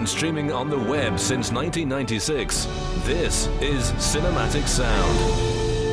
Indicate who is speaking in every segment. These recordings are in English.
Speaker 1: and streaming on the web since 1996. This is Cinematic Sound.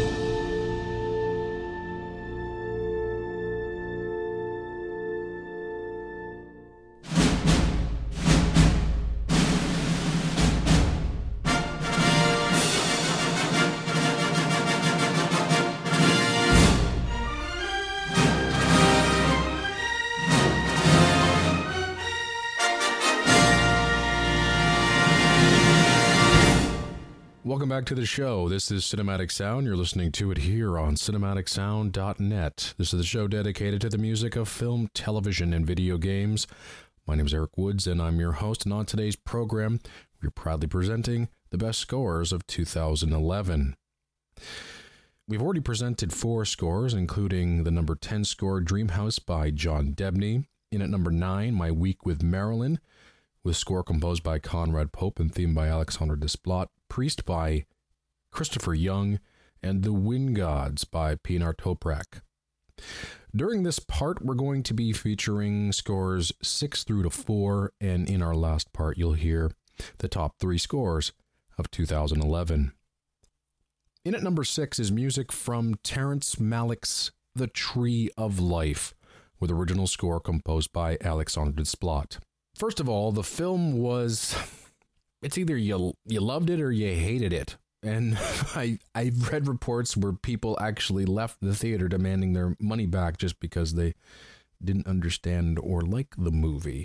Speaker 2: Welcome back to the show. This is Cinematic Sound. You're listening to it here on cinematicsound.net. This is the show dedicated to the music of film, television, and video games. My name is Eric Woods, and I'm your host. And on today's program, we're proudly presenting the best scores of 2011. We've already presented 4 scores, including the number 10 score, Dreamhouse by John Debney. In at number 9, My Week with Marilyn, with score composed by Conrad Pope and theme by Alexandre Desplat. Priest by Christopher Young, and The Wind Gods by Pinar Toprak. During this part, we're going to be featuring scores 6 through to 4, and in our last part, you'll hear the top 3 scores of 2011. In at number 6 is music from Terrence Malick's The Tree of Life, with original score composed by Alexandre Desplat. First of all, the film was... It's either you loved it or you hated it. And I've read reports where people actually left the theater demanding their money back just because they didn't understand or like the movie.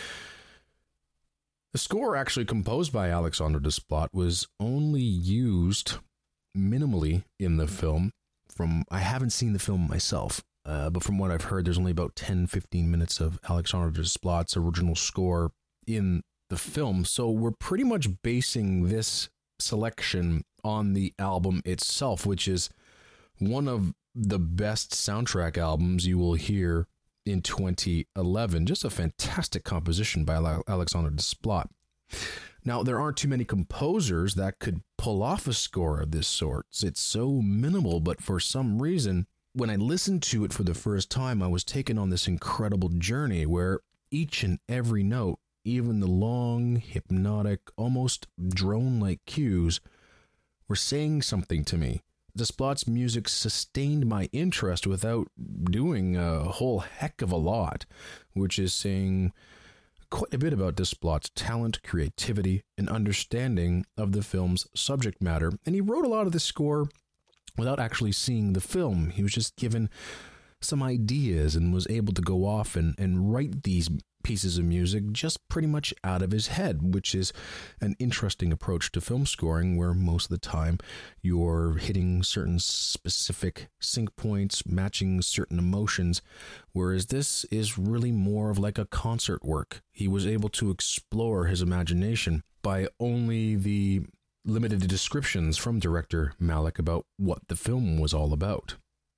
Speaker 2: The score, actually composed by Alexandre Desplat, was only used minimally in the film. I haven't seen the film myself, but from what I've heard, there's only about 10-15 minutes of Alexandre Desplat's original score in the film, so we're pretty much basing this selection on the album itself, which is one of the best soundtrack albums you will hear in 2011. Just a fantastic composition by Alexandre Desplat. Now, there aren't too many composers that could pull off a score of this sort. It's so minimal, but for some reason, when I listened to it for the first time, I was taken on this incredible journey where each and every note, even the long, hypnotic, almost drone-like cues, were saying something to me. Desplat's music sustained my interest without doing a whole heck of a lot, which is saying quite a bit about Desplat's talent, creativity, and understanding of the film's subject matter. And he wrote a lot of the score without actually seeing the film. He was just given some ideas and was able to go off and write these pieces of music just pretty much out of his head, which is an interesting approach to film scoring, where most of the time you're hitting certain specific sync points, matching certain emotions, whereas this is really more of like a concert work. He was able to explore his imagination by only the limited descriptions from director Malick about what the film was all about.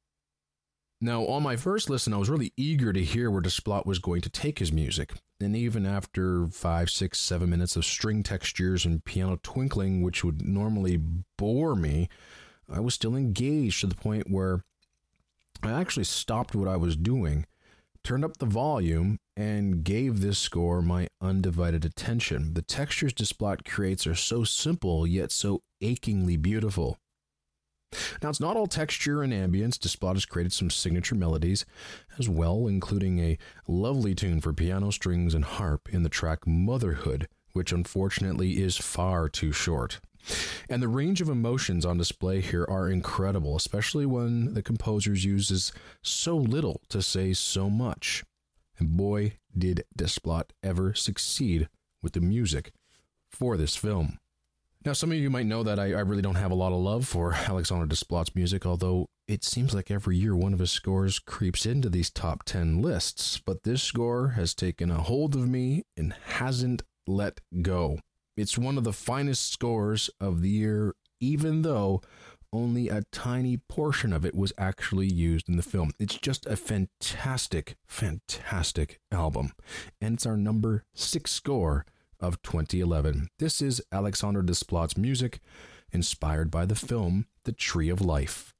Speaker 2: Now, on my first listen, I was really eager to hear where Desplat was going to take his music. And even after 5, 6, 7 minutes of string textures and piano twinkling, which would normally bore me, I was still engaged to the point where I actually stopped what I was doing, turned up the volume, and gave this score my undivided attention. The textures Desplat creates are so simple, yet so achingly beautiful. Now, it's not all texture and ambience. Desplat has created some signature melodies as well, including a lovely tune for piano, strings, and harp in the track Motherhood, which unfortunately is far too short. And the range of emotions on display here are incredible, especially when the composer uses so little to say so much. And boy, did Desplat ever succeed with the music for this film. Now, some of you might know that I really don't have a lot of love for Alexandre Desplat's music, although it seems like every year one of his scores creeps into these top 10 lists. But this score has taken a hold of me and hasn't let go. It's one of the finest scores of the year, even though only a tiny portion of it was actually used in the film. It's just a fantastic, fantastic album. And it's our number 6 score of 2011. This is Alexandre Desplat's music, inspired by the film The Tree of Life.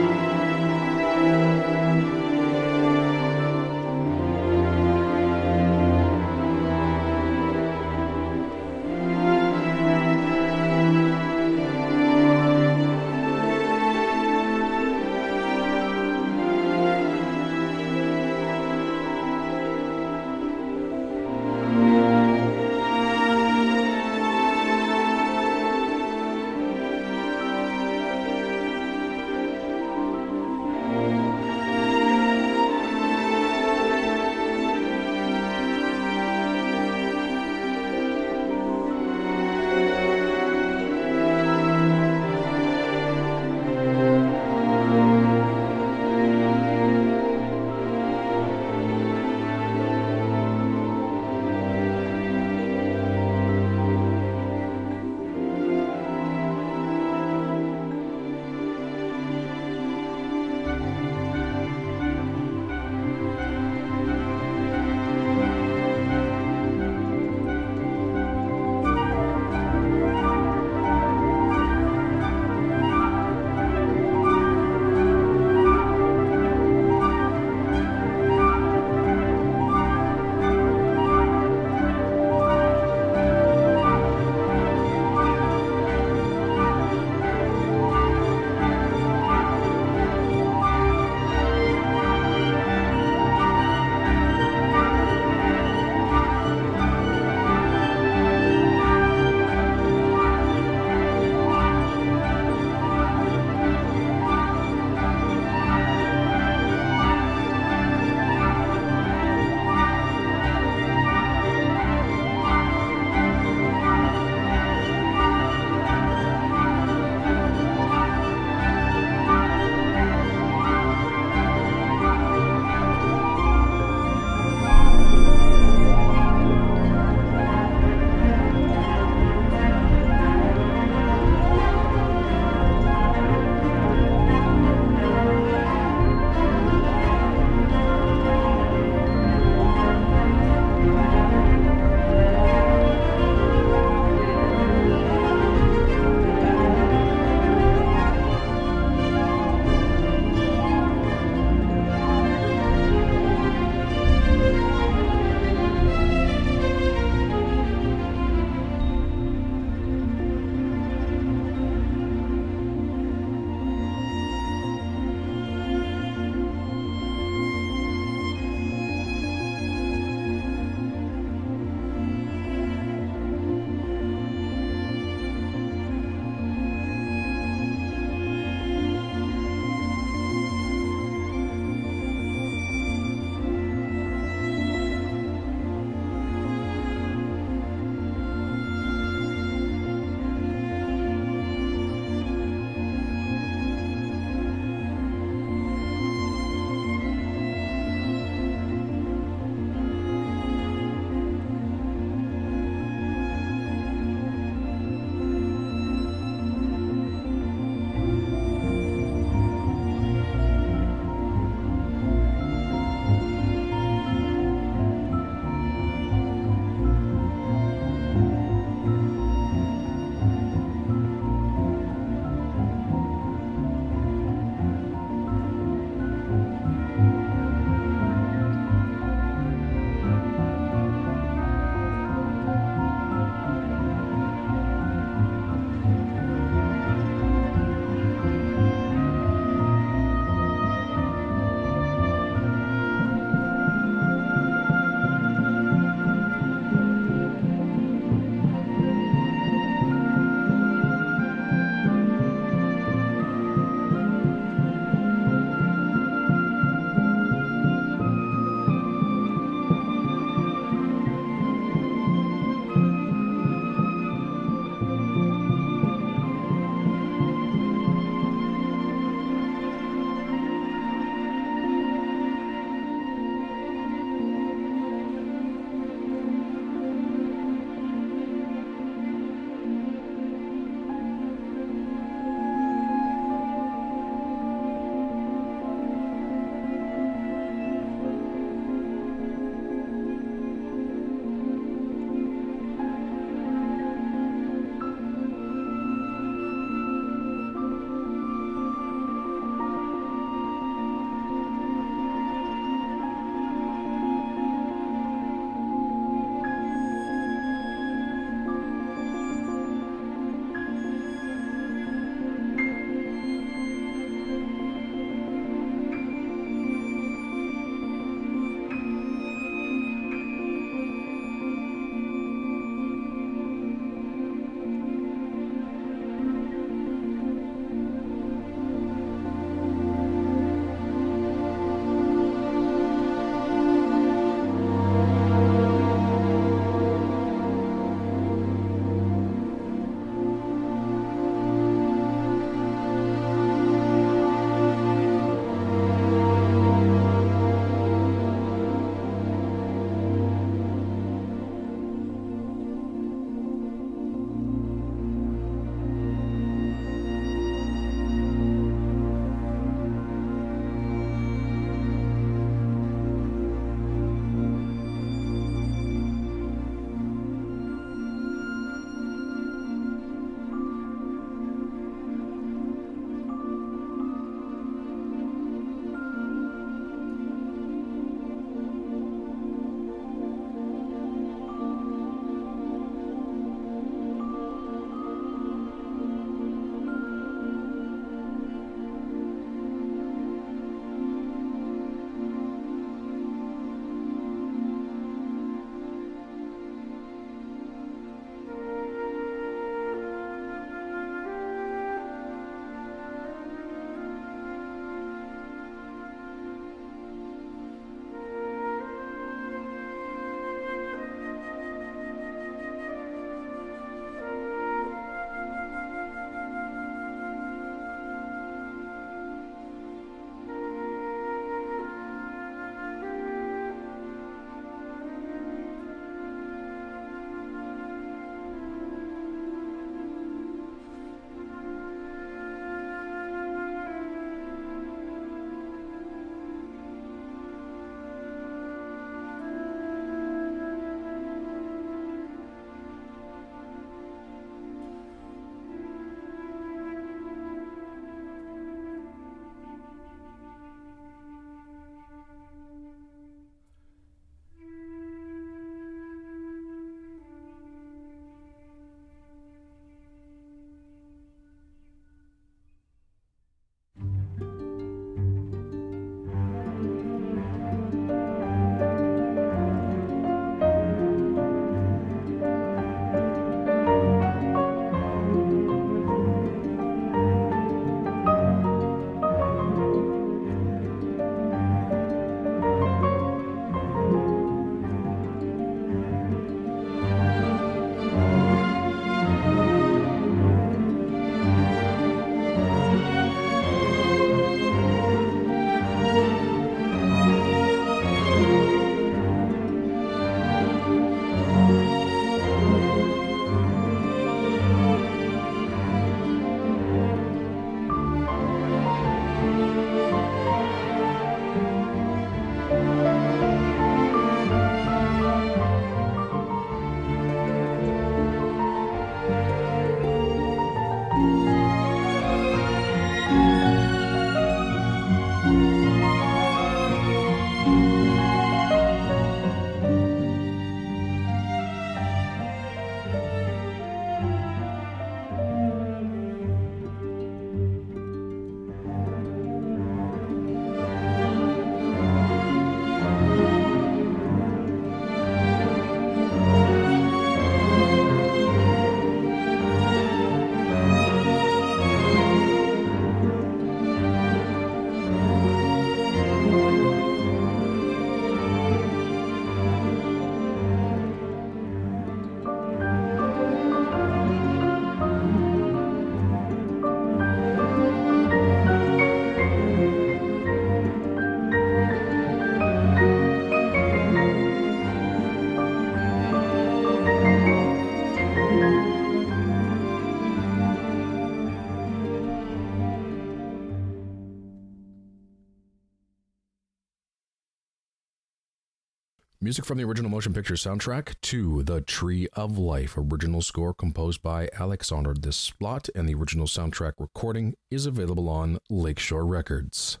Speaker 2: Music from the original motion picture soundtrack to The Tree of Life, original score composed by Alexander Desplat, and the original soundtrack recording is available on Lakeshore Records.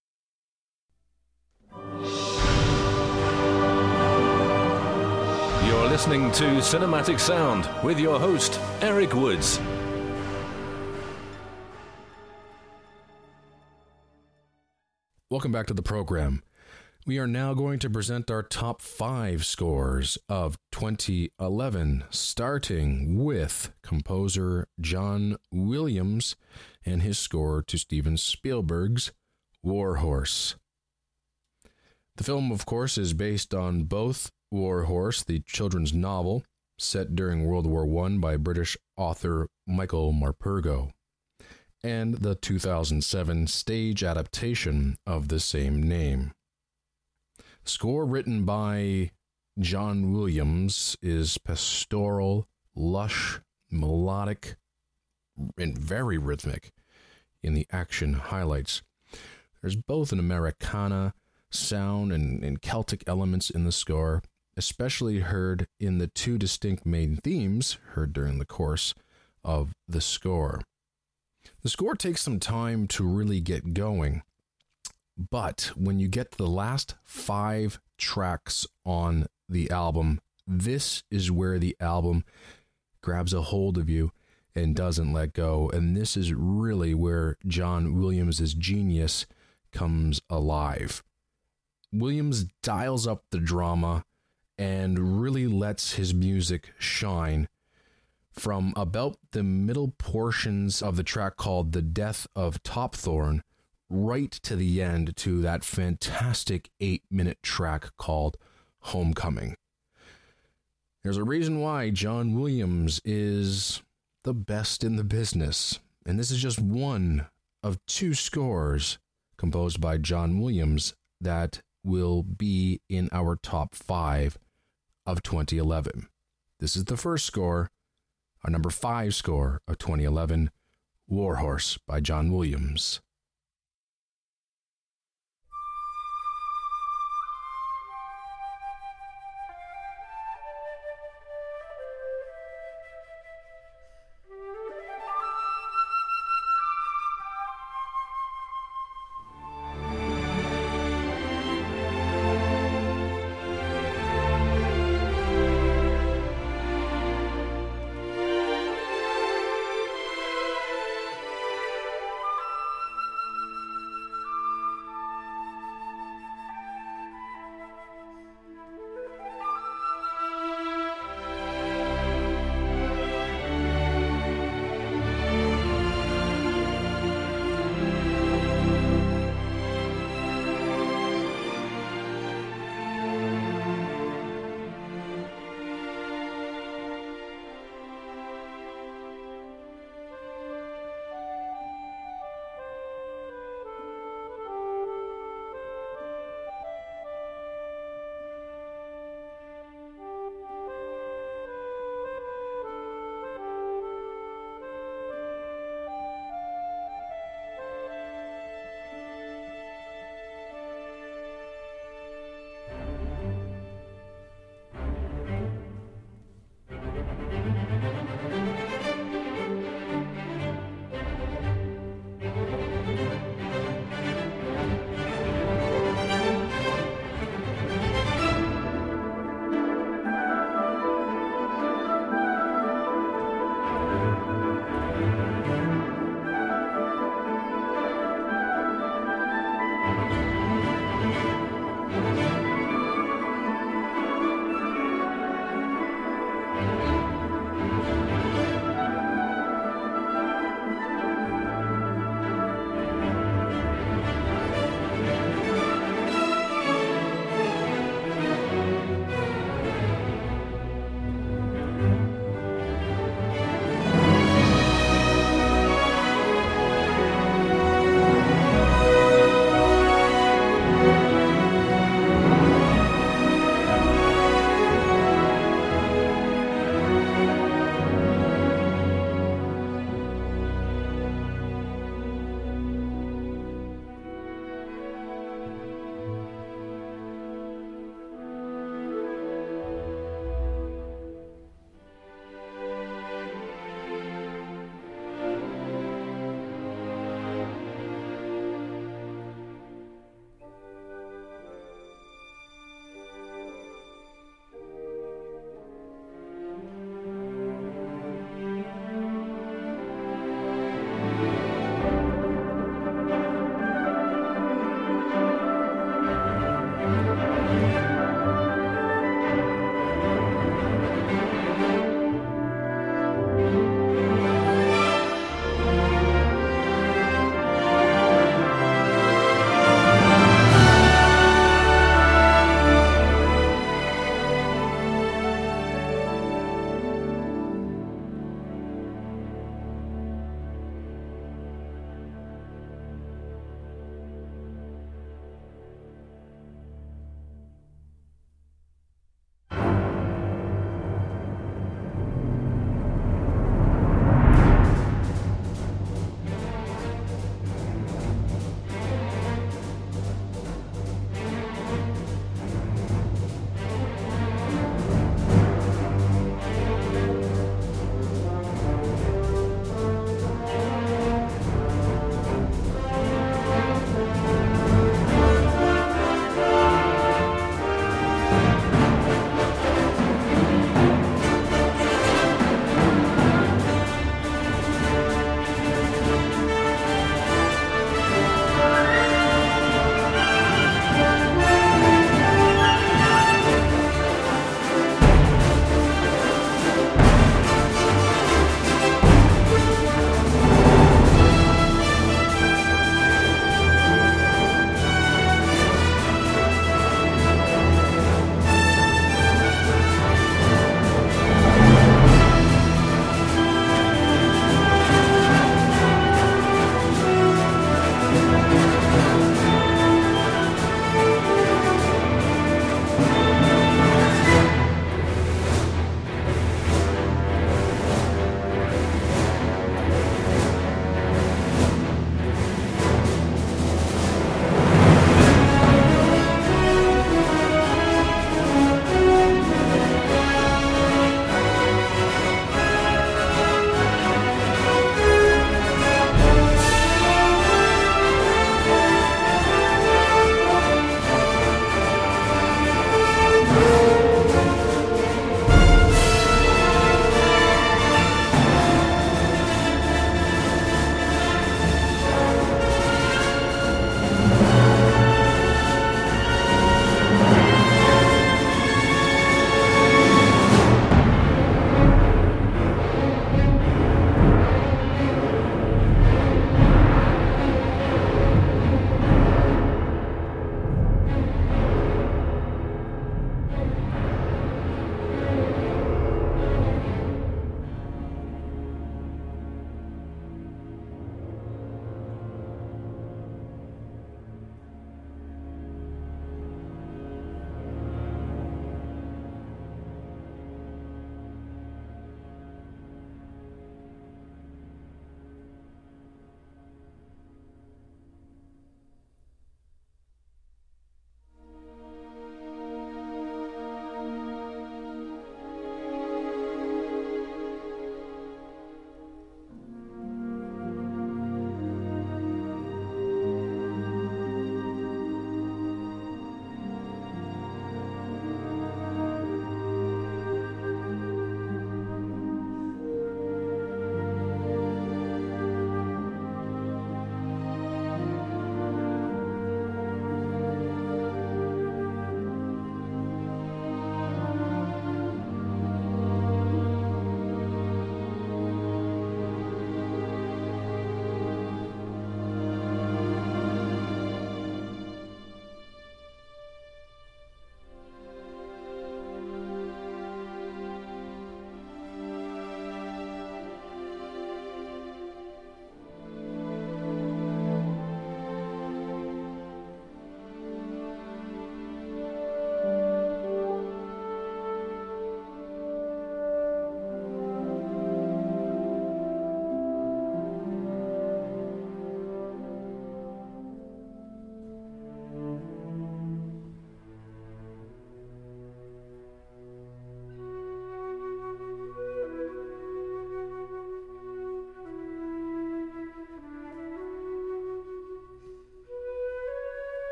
Speaker 1: You're listening to Cinematic Sound with your host, Eric Woods.
Speaker 2: Welcome back to the program. We are now going to present our top 5 scores of 2011, starting with composer John Williams and his score to Steven Spielberg's War Horse. The film, of course, is based on both War Horse, the children's novel set during World War I by British author Michael Morpurgo, and the 2007 stage adaptation of the same name. Score written by John Williams is pastoral, lush, melodic, and very rhythmic in the action highlights. There's both an Americana sound and Celtic elements in the score, especially heard in the 2 distinct main themes heard during the course of the score. The score takes some time to really get going, but when you get to the last 5 tracks on the album, this is where the album grabs a hold of you and doesn't let go. And this is really where John Williams' genius comes alive. Williams dials up the drama and really lets his music shine. From about the middle portions of the track called The Death of Topthorn, right to the end to that fantastic 8-minute track called Homecoming. There's a reason why John Williams is the best in the business, and this is just one of 2 scores composed by John Williams that will be in our top 5 of 2011. This is the first score, our number 5 score of 2011, War Horse by John Williams.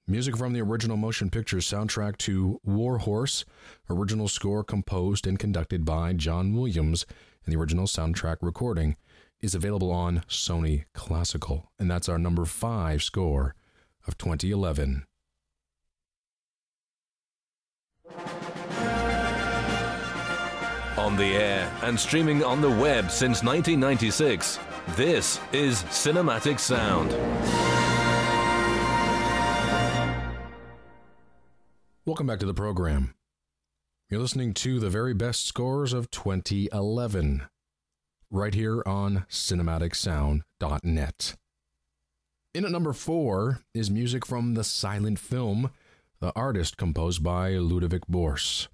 Speaker 2: Music from the original motion picture soundtrack to War Horse, original score composed and conducted by John Williams, and the original soundtrack recording is available on Sony Classical. And that's our number 5 score of 2011.
Speaker 1: On the air and streaming on the web since 1996, this is Cinematic Sound.
Speaker 2: Welcome back to the program. You're listening to the very best scores of 2011, right here on cinematicsound.net. In at number 4 is music from the silent film The Artist, composed by Ludovic Bource.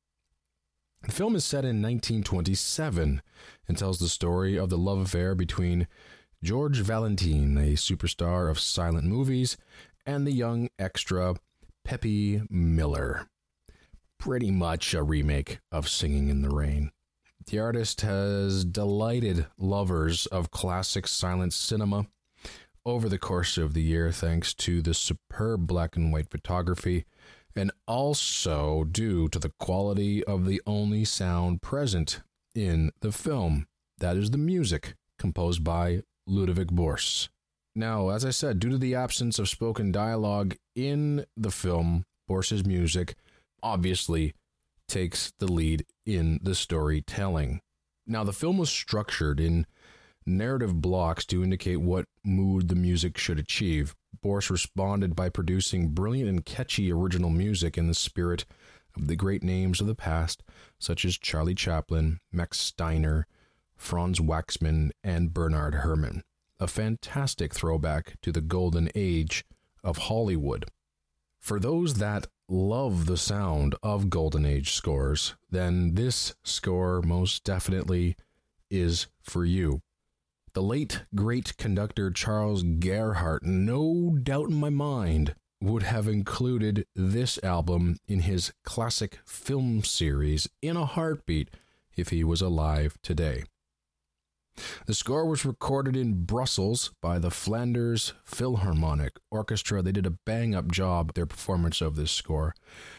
Speaker 2: The film is set in 1927 and tells the story of the love affair between George Valentin, a superstar of silent movies, and the young extra Peppy Miller. Pretty much a remake of Singing in the Rain. The Artist has delighted lovers of classic silent cinema over the course of the year thanks to the superb black and white photography and also due to the quality of the only sound present in the film. That is the music composed by Ludovic Bource. Now, as I said, due to the absence of spoken dialogue in the film, Bource's music obviously takes the lead in the storytelling. Now, the film was structured in narrative blocks to indicate what mood the music should achieve. Bource responded by producing brilliant and catchy original music in the spirit of the great names of the past, such as Charlie Chaplin, Max Steiner, Franz Waxman, and Bernard Herrmann. A fantastic throwback to the golden age of Hollywood. For those that love the sound of golden age scores, then this score most definitely is for you. The late great conductor Charles Gerhardt, no doubt in my mind, would have included this album in his classic film series in a heartbeat if he was alive today. The score was recorded in Brussels by the Flanders Philharmonic Orchestra. They did a bang-up job, their performance of this score.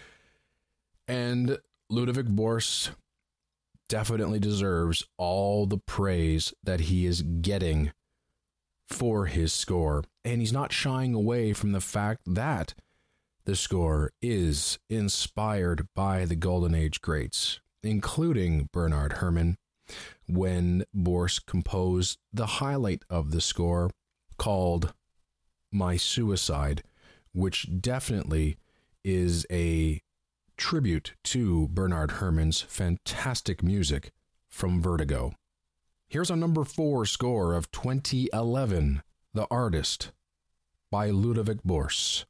Speaker 2: And Ludovic Bource definitely deserves all the praise that he is getting for his score. And he's not shying away from the fact that the score is inspired by the Golden Age greats, including Bernard Herrmann, when Bource composed the highlight of the score called My Suicide, which definitely is a tribute to Bernard Herrmann's fantastic music from Vertigo. Here's our number 4 score of 2011, The Artist, by Ludovic Bource.